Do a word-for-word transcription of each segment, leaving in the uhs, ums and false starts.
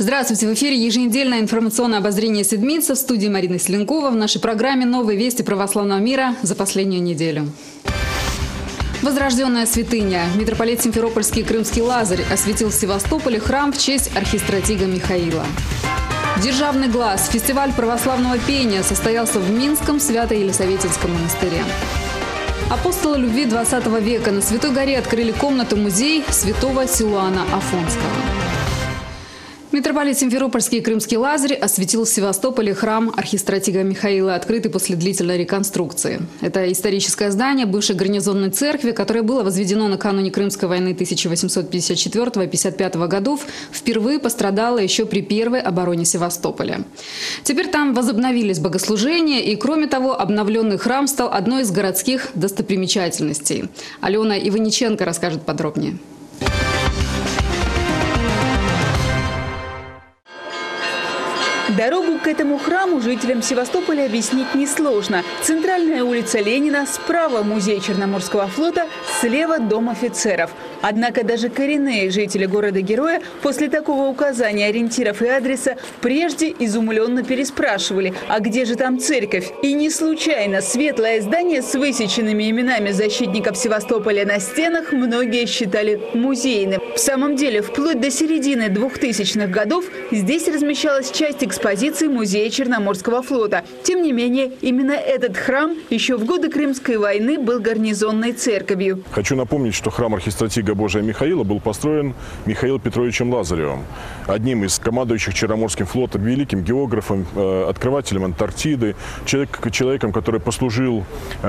Здравствуйте! В эфире еженедельное информационное обозрение Седмица. В студии Марина Селенкова. В нашей программе «Новые вести православного мира» за последнюю неделю. Возрожденная святыня. Митрополит Симферопольский и Крымский Лазарь осветил в Севастополе храм в честь архистратига Михаила. Державный глаз. Фестиваль православного пения состоялся в Минском Свято-Елисаветинском монастыре. Апостолы любви двадцатого века на Святой горе открыли комнату-музей святого Силуана Афонского. Митрополит Симферопольский и Крымский Лазарь осветил в Севастополе храм архистратига Михаила, открытый после длительной реконструкции. Это историческое здание бывшей гарнизонной церкви, которое было возведено накануне Крымской войны тысяча восемьсот пятьдесят четвёртого — пятьдесят пятого годов, впервые пострадало еще при первой обороне Севастополя. Теперь там возобновились богослужения, и, кроме того, обновленный храм стал одной из городских достопримечательностей. Алена Иваниченко расскажет подробнее. Дорогу к этому храму жителям Севастополя объяснить несложно. Центральная улица Ленина, справа музей Черноморского флота, слева дом офицеров. Однако даже коренные жители города-героя после такого указания ориентиров и адреса прежде изумленно переспрашивали, а где же там церковь? И не случайно светлое здание с высеченными именами защитников Севастополя на стенах многие считали музейным. В самом деле, вплоть до середины двухтысячных годов здесь размещалась часть экспозиции музея Черноморского флота. Тем не менее, именно этот храм еще в годы Крымской войны был гарнизонной церковью. Хочу напомнить, что храм архистратига Божия Михаила был построен Михаилом Петровичем Лазаревым, одним из командующих Черноморским флотом, великим географом, открывателем Антарктиды, человек, человеком, который послужил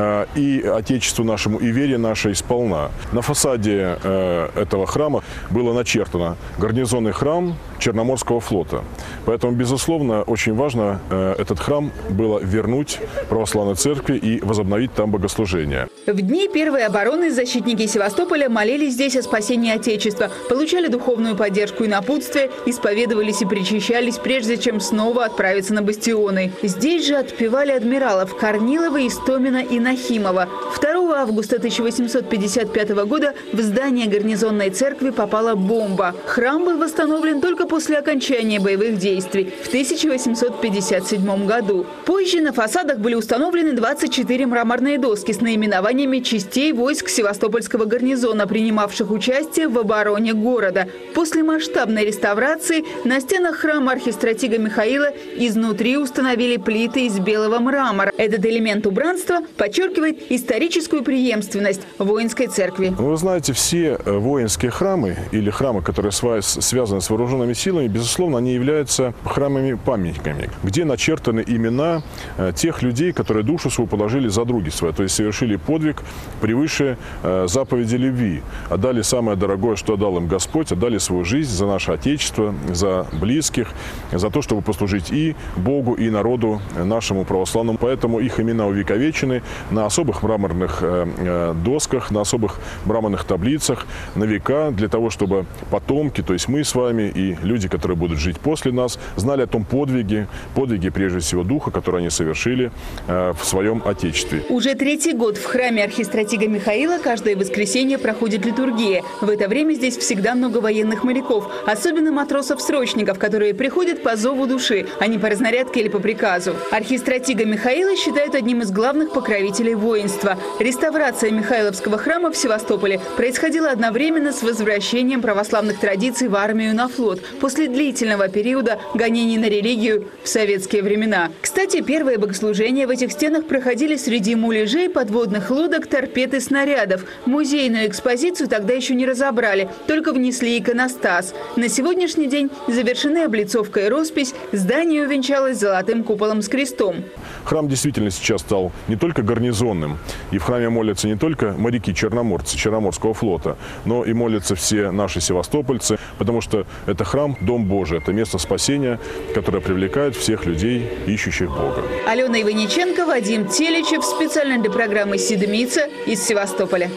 и Отечеству нашему, и вере нашей сполна. На фасаде этого храма было начертано «Гарнизонный храм Черноморского флота». Поэтому, безусловно, очень важно этот храм было вернуть православной церкви и возобновить там богослужение. В дни первой обороны защитники Севастополя молились здесь о спасении Отечества, получали духовную поддержку и напутствие, исповедовались и причащались, прежде чем снова отправиться на бастионы. Здесь же отпевали адмиралов Корнилова, Истомина и Нахимова. второго августа тысяча восемьсот пятьдесят пятого года в здание гарнизонной церкви попала бомба. Храм был восстановлен только после окончания боевых действий в тысяча восемьсот пятьдесят седьмом году. Позже на фасадах были установлены двадцать четыре мраморные доски с наименованиями частей войск Севастопольского гарнизона, принимавших участие в обороне города. После масштабной реставрации на стенах храма архистратига Михаила изнутри установили плиты из белого мрамора. Этот элемент убранства подчеркивает историческую преемственность воинской церкви. Вы знаете, все воинские храмы или храмы, которые связаны с вооруженными силами, безусловно, они являются храмами-памятниками, где начертаны имена тех людей, которые душу свою положили за други свои, то есть совершили подвиг превыше заповеди любви. Отдали самое дорогое, что отдал им Господь, отдали свою жизнь за наше Отечество, за близких, за то, чтобы послужить и Богу, и народу нашему православному. Поэтому их имена увековечены на особых мраморных досках, на особых мраморных таблицах на века, для того, чтобы потомки, то есть мы с вами и люди, которые будут жить после нас, знали о том подвиге, подвиге прежде всего духа, который они совершили в своем Отечестве. Уже третий год в храме архистратига Михаила каждое воскресенье проходит литургия. В это время здесь всегда много военных моряков, особенно матросов-срочников, которые приходят по зову души, а не по разнарядке или по приказу. Архистратига Михаила считают одним из главных покровителей воинства. Реставрация Михайловского храма в Севастополе происходила одновременно с возвращением православных традиций в армию на флот после длительного периода гонений на религию в советские времена. Кстати, первые богослужения в этих стенах проходили среди муляжей, подводных лодок, торпед и снарядов. Музейную экспозицию тогда еще не разобрали, только внесли иконостас. На сегодняшний день завершены облицовка и роспись, здание увенчалось золотым куполом с крестом. Храм действительно сейчас стал не только гарнизонным, и в храме молятся не только моряки-черноморцы Черноморского флота, но и молятся все наши севастопольцы, потому что это храм, Дом Божий, это место спасения, которое привлекает всех людей, ищущих Бога. Алена Иваниченко, Вадим Теличев, специально для программы «Седмица» из Севастополя.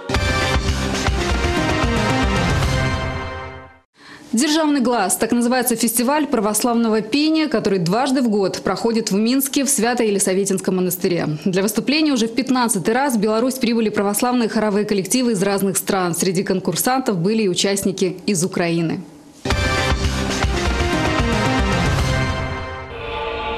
Державный глаз – так называется фестиваль православного пения, который дважды в год проходит в Минске в Свято-Елисаветинском монастыре. Для выступления уже в пятнадцатый раз в Беларусь прибыли православные хоровые коллективы из разных стран. Среди конкурсантов были и участники из Украины.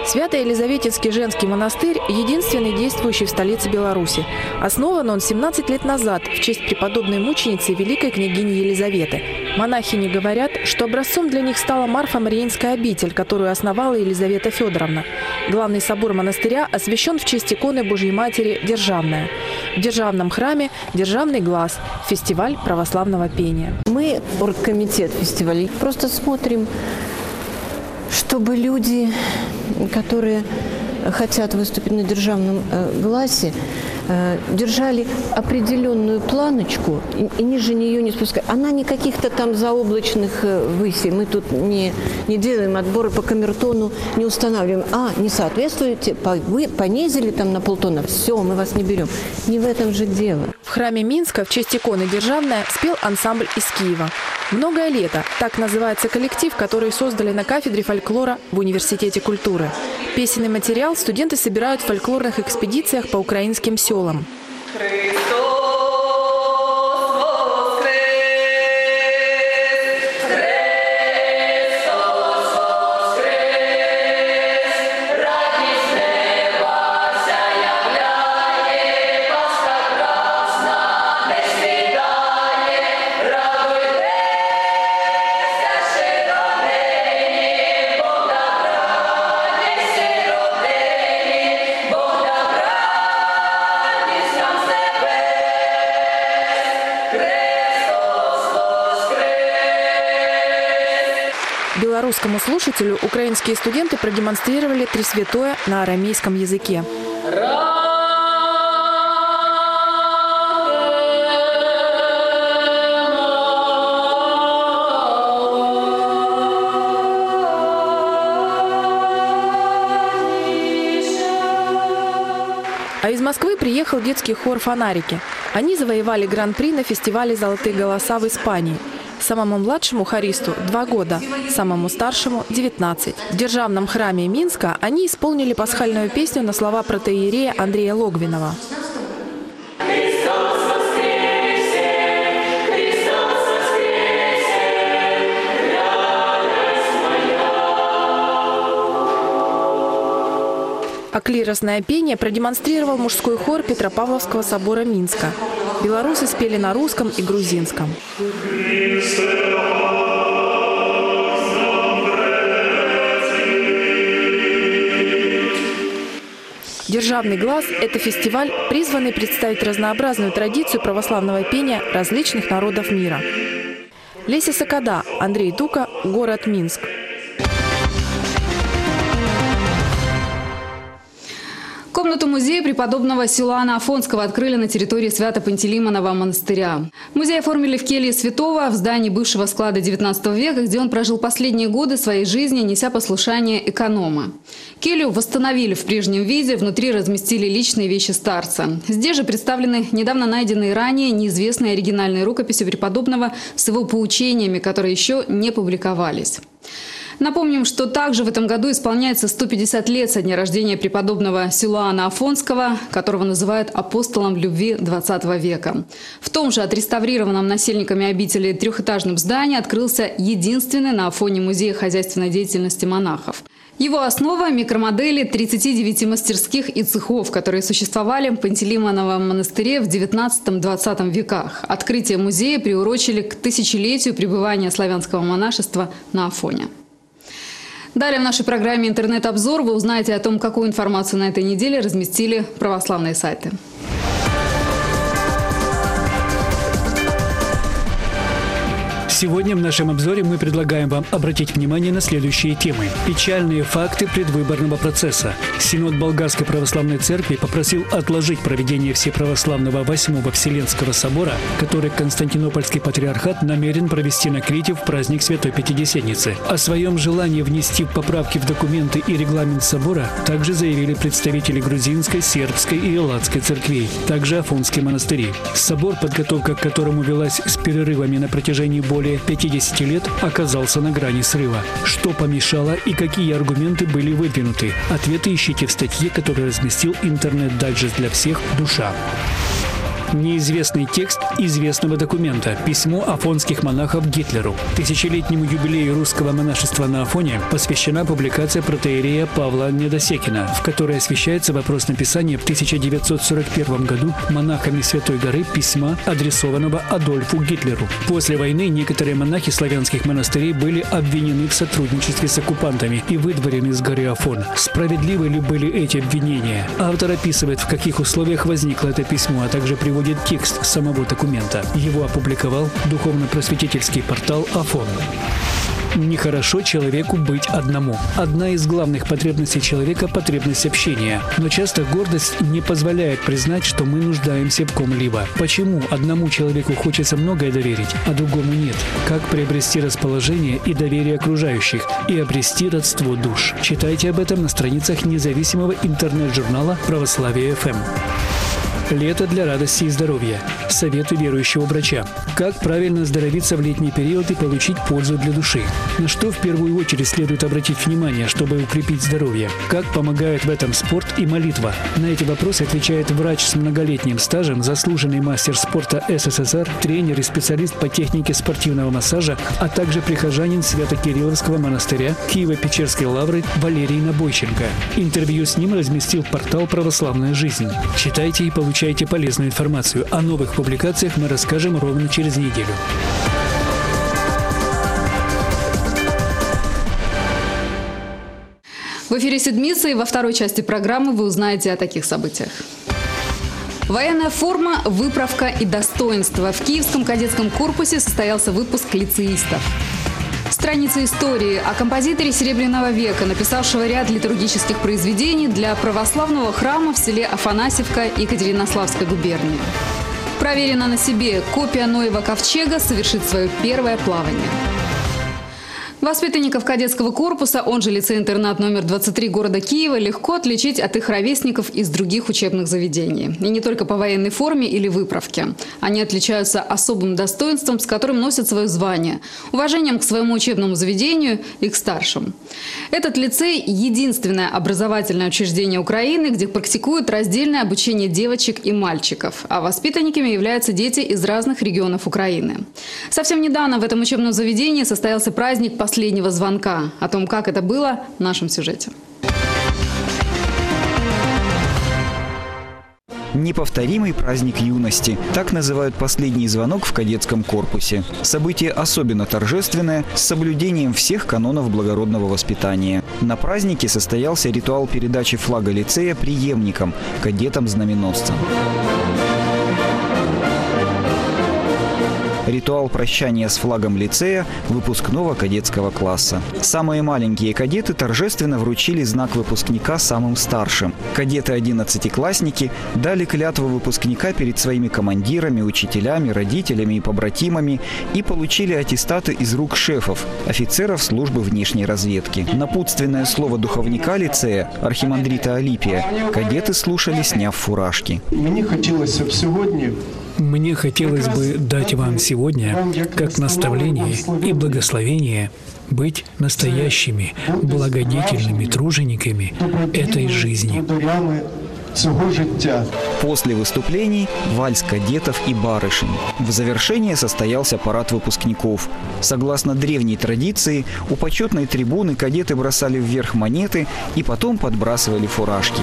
Свято-Елизаветинский женский монастырь – единственный действующий в столице Беларуси. Основан он семнадцать лет назад в честь преподобной мученицы великой княгини Елизаветы. Монахини говорят, что образцом для них стала Марфа-Мариинская обитель, которую основала Елизавета Федоровна. Главный собор монастыря освящен в честь иконы Божьей Матери «Державная». В Державном храме «Державный глаз» – фестиваль православного пения. Мы, оргкомитет фестиваля, просто смотрим, чтобы люди, которые хотят выступить на державном э, гласе, э, держали определенную планочку и, и ниже нее не спускать. Она не каких-то там заоблачных э, высей. Мы тут не, не делаем отборы по камертону, не устанавливаем. А, не соответствуете, вы понизили там на полтона, все, мы вас не берем. Не в этом же дело. В храме Минска в честь иконы «Державная» спел ансамбль из Киева. «Многое лето» – так называется коллектив, который создали на кафедре фольклора в Университете культуры. Песенный материал студенты собирают в фольклорных экспедициях по украинским селам. Белорусскому слушателю украинские студенты продемонстрировали Тресвятое на арамейском языке. А из Москвы приехал детский хор «Фонарики». Они завоевали гран-при на фестивале «Золотые голоса» в Испании. Самому младшему хористу – два года, самому старшему – девятнадцать. В Державном храме Минска они исполнили пасхальную песню на слова протоиерея Андрея Логвинова. А клиросное пение продемонстрировал мужской хор Петропавловского собора Минска. Белорусы спели на русском и грузинском. «Державный глаз» – это фестиваль, призванный представить разнообразную традицию православного пения различных народов мира. Леся Сокода, Андрей Тука, город Минск. Комнату музея преподобного Силуана Афонского открыли на территории Свято-Пантелеймонова монастыря. Музей оформили в келье святого в здании бывшего склада девятнадцатого века, где он прожил последние годы своей жизни, неся послушание эконома. Келью восстановили в прежнем виде, внутри разместили личные вещи старца. Здесь же представлены недавно найденные ранее неизвестные оригинальные рукописи преподобного с его поучениями, которые еще не публиковались. Напомним, что также в этом году исполняется сто пятьдесят лет со дня рождения преподобного Силуана Афонского, которого называют апостолом любви двадцатого века. В том же отреставрированном насельниками обители трехэтажном здании открылся единственный на Афоне музей хозяйственной деятельности монахов. Его основа – микромодели тридцати девяти мастерских и цехов, которые существовали в Пантелеймоновом монастыре в девятнадцатом-двадцатом веках. Открытие музея приурочили к тысячелетию пребывания славянского монашества на Афоне. Далее в нашей программе «Интернет-обзор» вы узнаете о том, какую информацию на этой неделе разместили православные сайты. Сегодня в нашем обзоре мы предлагаем вам обратить внимание на следующие темы. Печальные факты предвыборного процесса. Синод Болгарской православной церкви попросил отложить проведение Всеправославного Восьмого Вселенского собора, который Константинопольский патриархат намерен провести на Крите в праздник Святой Пятидесятницы. О своем желании внести поправки в документы и регламент собора также заявили представители грузинской, сербской и элладской церквей, также афонские монастыри. Собор, подготовка к которому велась с перерывами на протяжении более пятидесяти лет, оказался на грани срыва. Что помешало и какие аргументы были выдвинуты? Ответы ищите в статье, которую разместил интернет-дайджест для всех «Душа». Неизвестный текст известного документа – письмо афонских монахов Гитлеру. Тысячелетнему юбилею русского монашества на Афоне посвящена публикация протоиерея Павла Недосекина, в которой освещается вопрос написания в тысяча девятьсот сорок первом году монахами Святой горы письма, адресованного Адольфу Гитлеру. После войны некоторые монахи славянских монастырей были обвинены в сотрудничестве с оккупантами и выдворены с горы Афон. Справедливы ли были эти обвинения? Автор описывает, в каких условиях возникло это письмо, а также приводит текст самого документа. Его опубликовал духовно-просветительский портал Афон. Нехорошо человеку быть одному. Одна из главных потребностей человека – потребность общения. Но часто гордость не позволяет признать, что мы нуждаемся в ком-либо. Почему одному человеку хочется многое доверить, а другому нет? Как приобрести расположение и доверие окружающих и обрести родство душ? Читайте об этом на страницах независимого интернет-журнала «Православие эф эм». Лето для радости и здоровья. Советы верующего врача. Как правильно оздоровиться в летний период и получить пользу для души? На что в первую очередь следует обратить внимание, чтобы укрепить здоровье? Как помогают в этом спорт и молитва? На эти вопросы отвечает врач с многолетним стажем, заслуженный мастер спорта эс эс эс эр, тренер и специалист по технике спортивного массажа, а также прихожанин Свято-Кирилловского монастыря Киево-Печерской лавры Валерий Набойченко. Интервью с ним разместил портал «Православная жизнь». Читайте и получайте Получайте полезную информацию. О новых публикациях мы расскажем ровно через неделю. В эфире «Седмица» и во второй части программы вы узнаете о таких событиях. Военная форма, выправка и достоинство. В Киевском кадетском корпусе состоялся выпуск лицеистов. Страница истории о композиторе Серебряного века, написавшего ряд литургических произведений для православного храма в селе Афанасьевка Екатеринославской губернии. Проверено на себе. Копия Ноева ковчега совершит свое первое плавание. Воспитанников кадетского корпуса, он же лицей-интернат номер двадцать три города Киева, легко отличить от их ровесников из других учебных заведений. И не только по военной форме или выправке. Они отличаются особым достоинством, с которым носят свое звание, уважением к своему учебному заведению и к старшим. Этот лицей – единственное образовательное учреждение Украины, где практикуют раздельное обучение девочек и мальчиков, а воспитанниками являются дети из разных регионов Украины. Совсем недавно в этом учебном заведении состоялся праздник последнего последнего звонка. О том, как это было, в нашем сюжете. Неповторимый праздник юности. Так называют последний звонок в кадетском корпусе. Событие особенно торжественное, с соблюдением всех канонов благородного воспитания. На празднике состоялся ритуал передачи флага лицея преемникам, кадетам-знаменосцам. Ритуал прощания с флагом лицея выпускного кадетского класса. Самые маленькие кадеты торжественно вручили знак выпускника самым старшим. Кадеты-одиннадцатиклассники дали клятву выпускника перед своими командирами, учителями, родителями и побратимами и получили аттестаты из рук шефов, офицеров службы внешней разведки. Напутственное слово духовника лицея, архимандрита Алипия, кадеты слушали, сняв фуражки. Мне хотелось сегодня... Мне хотелось бы дать вам сегодня, как наставление и благословение, быть настоящими, благодетельными тружениками этой жизни. После выступлений вальс кадетов и барышень. В завершение состоялся парад выпускников. Согласно древней традиции, у почетной трибуны кадеты бросали вверх монеты и потом подбрасывали фуражки.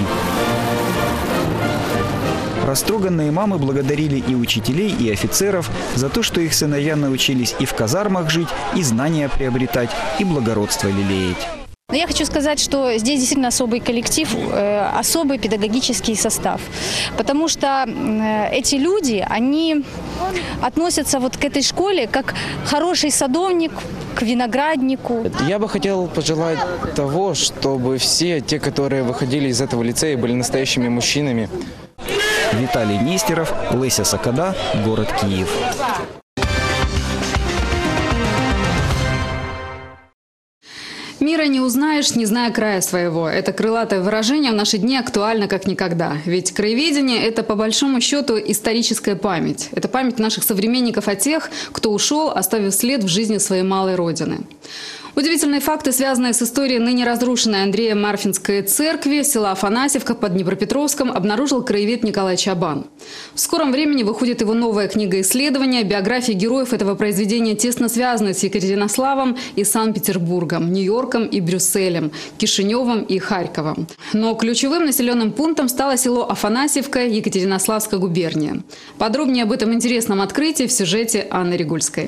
Растроганные мамы благодарили и учителей, и офицеров за то, что их сыновья научились и в казармах жить, и знания приобретать, и благородство лелеять. Но я хочу сказать, что здесь действительно особый коллектив, э, особый педагогический состав. Потому что э, эти люди, они относятся вот к этой школе как хороший садовник к винограднику. Я бы хотел пожелать того, чтобы все те, которые выходили из этого лицея, были настоящими мужчинами. Виталий Нестеров, Леся Сокода, город Киев. «Мира не узнаешь, не зная края своего». Это крылатое выражение в наши дни актуально как никогда. Ведь краеведение – это, по большому счету, историческая память. Это память наших современников о тех, кто ушел, оставив след в жизни своей малой родины. Удивительные факты, связанные с историей ныне разрушенной Андрея Марфинской церкви села Афанасьевка под Днепропетровском, обнаружил краевед Николай Чабан. В скором времени выходит его новая книга исследования. Биографии героев этого произведения тесно связаны с Екатеринославом и Санкт-Петербургом, Нью-Йорком и Брюсселем, Кишиневом и Харьковом. Но ключевым населенным пунктом стало село Афанасьевка, Екатеринославская губерния. Подробнее об этом интересном открытии в сюжете Анны Ригульской.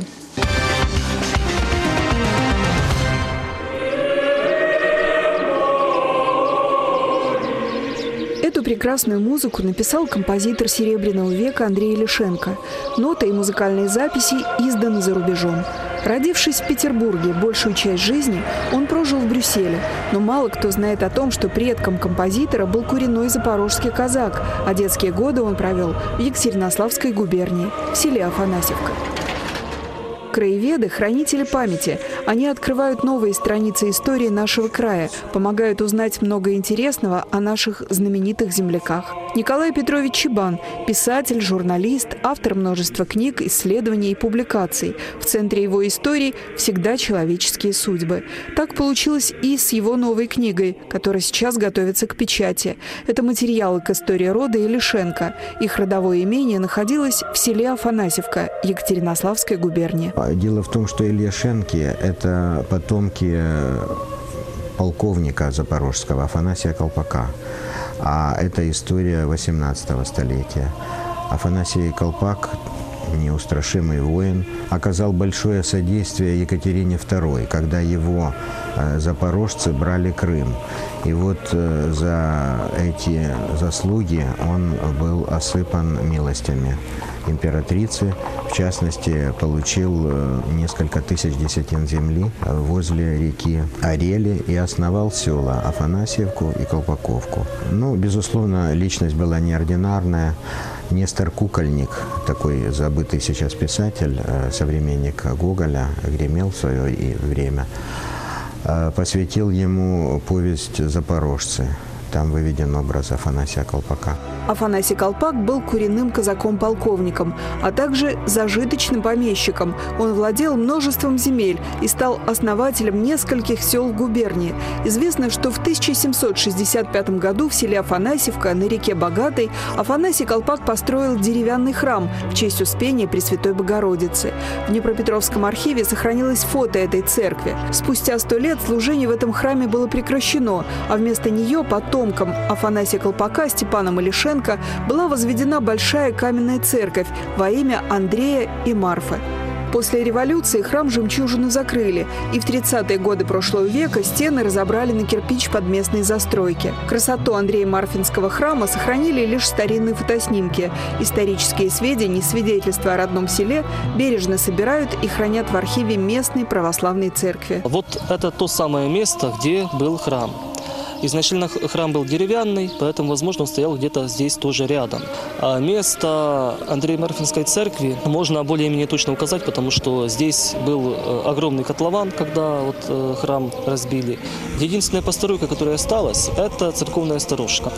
Эту прекрасную музыку написал композитор Серебряного века Андрей Ильяшенко. Ноты и музыкальные записи изданы за рубежом. Родившись в Петербурге, большую часть жизни он прожил в Брюсселе. Но мало кто знает о том, что предком композитора был коренной запорожский казак, а детские годы он провел в Екатеринославской губернии, в селе Афанасьевка. Краеведы – хранители памяти. Они открывают новые страницы истории нашего края, помогают узнать много интересного о наших знаменитых земляках. Николай Петрович Чабан – писатель, журналист, автор множества книг, исследований и публикаций. В центре его истории всегда человеческие судьбы. Так получилось и с его новой книгой, которая сейчас готовится к печати. Это материалы к истории рода Ильяшенко. Их родовое имение находилось в селе Афанасьевка, Екатеринославской губернии. Дело в том, что Ильяшенки – это потомки полковника запорожского Афанасия Колпака. А это история восемнадцатого столетия. Афанасий Колпак, неустрашимый воин, оказал большое содействие Екатерине второй, когда его запорожцы брали Крым. И вот за эти заслуги он был осыпан милостями императрицы. В частности, получил несколько тысяч десятин земли возле реки Орели и основал села Афанасьевку и Колпаковку. Ну, безусловно, личность была неординарная. Нестор Кукольник, такой забытый сейчас писатель, современник Гоголя, гремел в свое время, посвятил ему повесть «Запорожцы». Там выведен образ Афанасия Колпака. Афанасий Колпак был коренным казаком-полковником, а также зажиточным помещиком. Он владел множеством земель и стал основателем нескольких сел в губернии. Известно, что в тысяча семьсот шестьдесят пятом году в селе Афанасьевка на реке Богатой Афанасий Колпак построил деревянный храм в честь Успения Пресвятой Богородицы. В Днепропетровском архиве сохранилось фото этой церкви. Спустя сто лет служение в этом храме было прекращено, а вместо нее потом Афанасия Колпака Степаном Ильяшенко была возведена большая каменная церковь во имя Андрея и Марфы. После революции храм «Жемчужину» закрыли, и в тридцатые годы прошлого века стены разобрали на кирпич под местные застройки. Красоту Андрея Марфинского храма сохранили лишь старинные фотоснимки. Исторические сведения и свидетельства о родном селе бережно собирают и хранят в архиве местной православной церкви. Вот это то самое место, где был храм. Изначально храм был деревянный, поэтому, возможно, он стоял где-то здесь тоже рядом. А место Андрея Марфинской церкви можно более-менее точно указать, потому что здесь был огромный котлован, когда вот храм разбили. Единственная постройка, которая осталась, это церковная сторожка.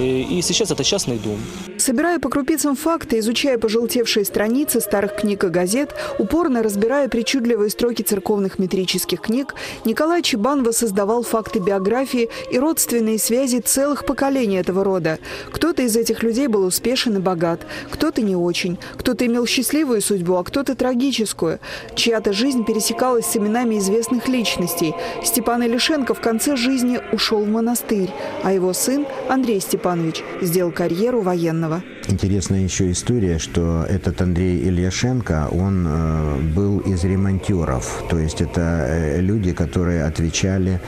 И сейчас это частный дом. Собирая по крупицам факты, изучая пожелтевшие страницы старых книг и газет, упорно разбирая причудливые строки церковных метрических книг, Николай Чабан воссоздавал факты биографии и родственные связи целых поколений этого рода. Кто-то из этих людей был успешен и богат, кто-то не очень, кто-то имел счастливую судьбу, а кто-то трагическую. Чья-то жизнь пересекалась с именами известных личностей. Степан Ильяшенко в конце жизни ушел в монастырь, а его сын Андрей Степанович сделал карьеру военного. Интересная еще история, что этот Андрей Ильяшенко, он э, был из ремонтеров, то есть это э, люди, которые отвечали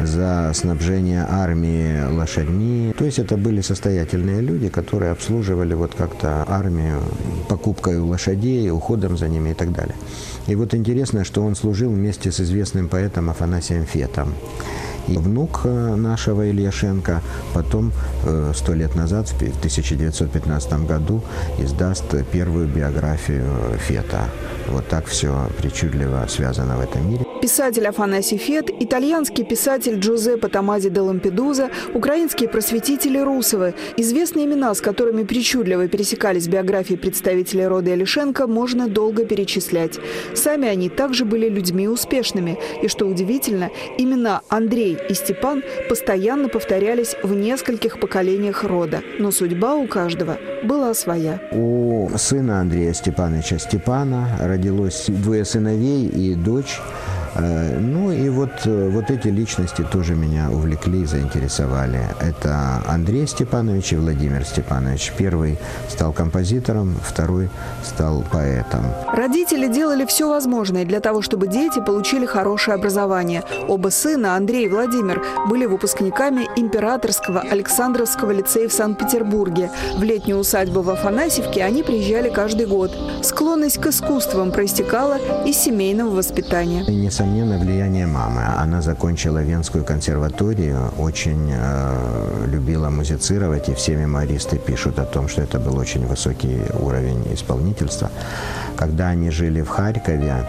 за снабжение армии лошадьми, то есть это были состоятельные люди, которые обслуживали вот как-то армию покупкой лошадей, уходом за ними и так далее. И вот интересно, что он служил вместе с известным поэтом Афанасием Фетом. И внук нашего Ильяшенко потом сто лет назад, в тысяча девятьсот пятнадцатом году, издаст первую биографию Фета. Вот так все причудливо связано в этом мире. Писатель Афанасий Фет, итальянский писатель Джузеппе Томази де Лампедуза, украинские просветители Русовы. Известные имена, с которыми причудливо пересекались биографии представителей рода Ильяшенко, можно долго перечислять. Сами они также были людьми успешными. И, что удивительно, имена Андрей и Степан постоянно повторялись в нескольких поколениях рода. Но судьба у каждого была своя. У сына Андрея Степановича Степана родилось двое сыновей и дочь. Ну и вот, вот эти личности тоже меня увлекли, заинтересовали. Это Андрей Степанович и Владимир Степанович. Первый стал композитором, второй стал поэтом. Родители делали все возможное для того, чтобы дети получили хорошее образование. Оба сына, Андрей и Владимир, были выпускниками Императорского Александровского лицея в Санкт-Петербурге. В летнюю усадьбу в Афанасьевке они приезжали каждый год. Склонность к искусствам проистекала из семейного воспитания. Несомненно, влияние мамы. Она закончила Венскую консерваторию, очень э, любила музицировать, и все мемуаристы пишут о том, что это был очень высокий уровень исполнительства. Когда они жили в Харькове,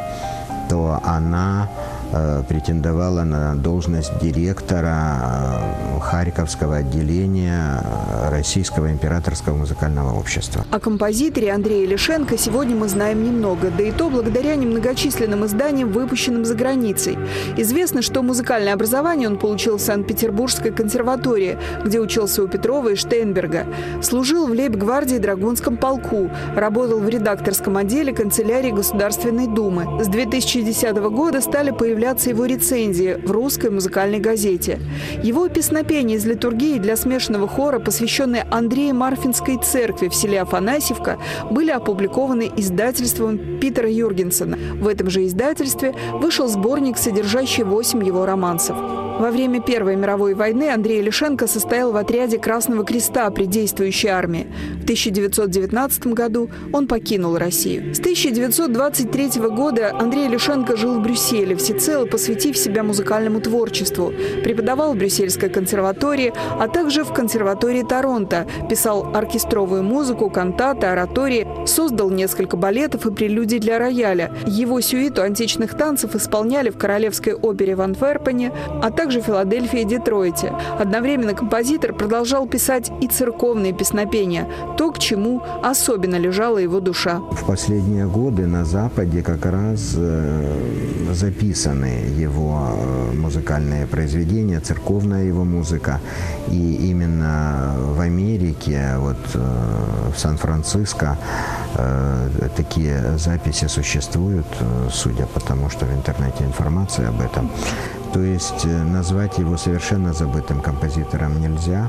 то она э, претендовала на должность директора э, Харьковского отделения Российского императорского музыкального общества. О композиторе Андрея Ильяшенко сегодня мы знаем немного, да и то благодаря немногочисленным изданиям, выпущенным за границей. Известно, что музыкальное образование он получил в Санкт-Петербургской консерватории, где учился у Петрова и Штейнберга. Служил в лейб-гвардии Драгунском полку, работал в редакторском отделе канцелярии Государственной Думы. С две тысячи десятого года стали появляться его рецензии в русской музыкальной газете. Его песнопения из литургии для смешанного хора, посвященные Андрею Марфинской церкви в селе Афанасьевка, были опубликованы издательством Питера Юргенсена. В этом же издательстве вышел сборник, содержащий восемь его романсов. Во время Первой мировой войны Андрей Ильяшенко состоял в отряде Красного Креста при действующей армии. В тысяча девятьсот девятнадцатом году он покинул Россию. С тысяча девятьсот двадцать третьего года Андрей Ильяшенко жил в Брюсселе, всецело посвятив себя музыкальному творчеству. Преподавал в Брюссельской консерватории, а также в консерватории Торонто. Писал оркестровую музыку, кантаты, оратории, создал несколько балетов и прелюдий для рояля. Его сюиту античных танцев исполняли в Королевской опере в Антверпене, а также в Филадельфии и Детройте. Одновременно композитор продолжал писать и церковные песнопения, то, к чему особенно лежала его душа. В последние годы на Западе как раз записаны его музыкальные произведения, церковная его музыка. И именно в Америке, вот в Сан-Франциско, такие записи существуют, судя по тому, что в интернете информация об этом. То есть назвать его совершенно забытым композитором нельзя.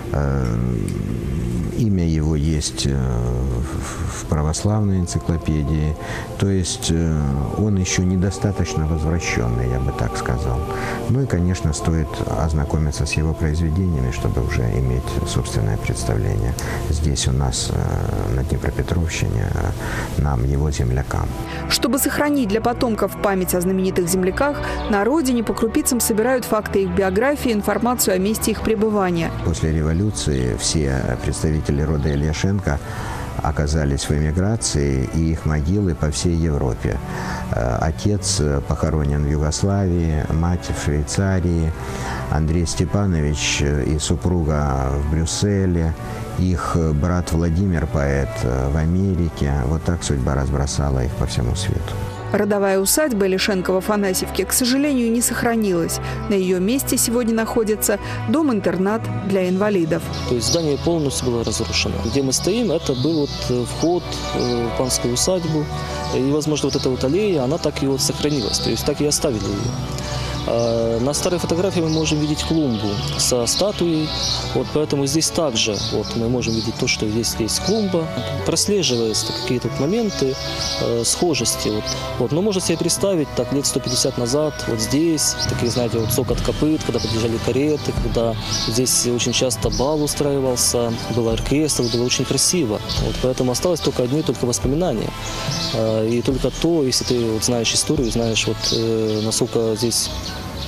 Имя его есть в православной энциклопедии. То есть он еще недостаточно возвращенный, я бы так сказал. Ну и, конечно, стоит ознакомиться с его произведениями, чтобы уже иметь собственное представление. Здесь у нас, на Днепропетровщине, нам, его землякам. Чтобы сохранить для потомков память о знаменитых земляках, на родине по крупицам собирают факты их биографии, информацию о месте их пребывания. После революции все представители рода Ильяшенко оказались в эмиграции, и их могилы по всей Европе. Отец похоронен в Югославии, мать в Швейцарии, Андрей Степанович и супруга в Брюсселе, их брат Владимир, поэт, в Америке. Вот так судьба разбросала их по всему свету. Родовая усадьба Ильяшенко в Афанасьевке, к сожалению, не сохранилась. На ее месте сегодня находится дом-интернат для инвалидов. То есть здание полностью было разрушено. Где мы стоим, это был вот вход в панскую усадьбу. И, возможно, вот эта вот аллея, она так и вот сохранилась. То есть так и оставили ее. На старой фотографии мы можем видеть клумбу со статуей, вот поэтому здесь также вот, мы можем видеть то, что здесь есть клумба. Прослеживаются какие-то моменты э, схожести. Вот. Вот. Но можно себе представить, так лет сто пятьдесят назад, вот здесь, такие, знаете, вот цокот копыт, когда подъезжали кареты, когда здесь очень часто бал устраивался, был оркестр, было очень красиво. Вот. Поэтому осталось только одни только воспоминания. Э, и только то, если ты вот, знаешь историю, знаешь, вот, э, насколько здесь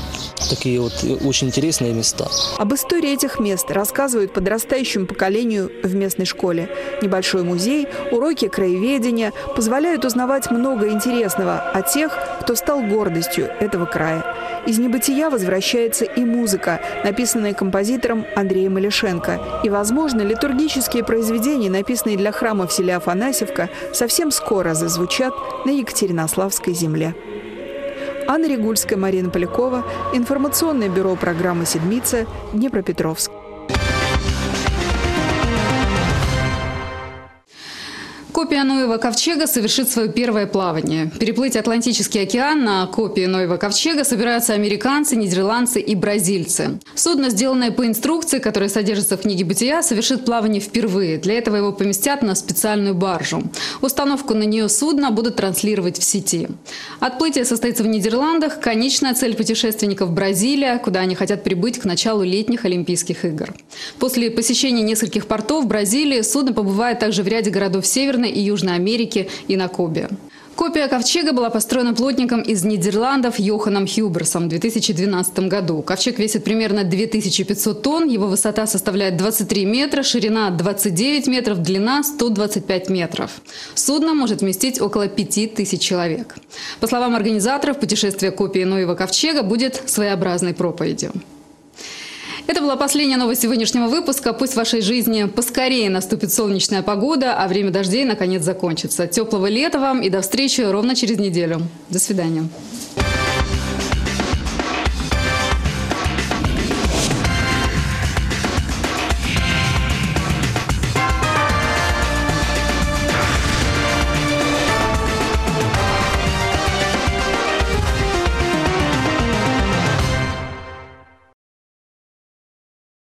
такие вот очень интересные места. Об истории этих мест рассказывают подрастающему поколению в местной школе. Небольшой музей, уроки краеведения позволяют узнавать много интересного о тех, кто стал гордостью этого края. Из небытия возвращается и музыка, написанная композитором Андреем Малишенко. И, возможно, литургические произведения, написанные для храма в селе Афанасьевка, совсем скоро зазвучат на Екатеринославской земле. Анна Регульская, Марина Полякова, информационное бюро программы «Седмица», Днепропетровск. Копия Ноева ковчега совершит свое первое плавание. Переплыть Атлантический океан на копии Ноева ковчега собираются американцы, нидерландцы и бразильцы. Судно, сделанное по инструкции, которая содержится в книге «Бытия», совершит плавание впервые. Для этого его поместят на специальную баржу. Установку на нее судна будут транслировать в сети. Отплытие состоится в Нидерландах. Конечная цель путешественников – Бразилия, куда они хотят прибыть к началу летних Олимпийских игр. После посещения нескольких портов Бразилии судно побывает также в ряде городов Северной и Южной Америки и на Кубе. Копия ковчега была построена плотником из Нидерландов Йоханом Хьюберсом в две тысячи двенадцатом году. Ковчег весит примерно две тысячи пятьсот тонн, его высота составляет двадцать три метра, ширина двадцать девять метров, длина сто двадцать пять метров. Судно может вместить около пяти тысяч человек. По словам организаторов, путешествие копии Ноева ковчега будет своеобразной проповедью. Это была последняя новость сегодняшнего выпуска. Пусть в вашей жизни поскорее наступит солнечная погода, а время дождей наконец закончится. Теплого лета вам и до встречи ровно через неделю. До свидания.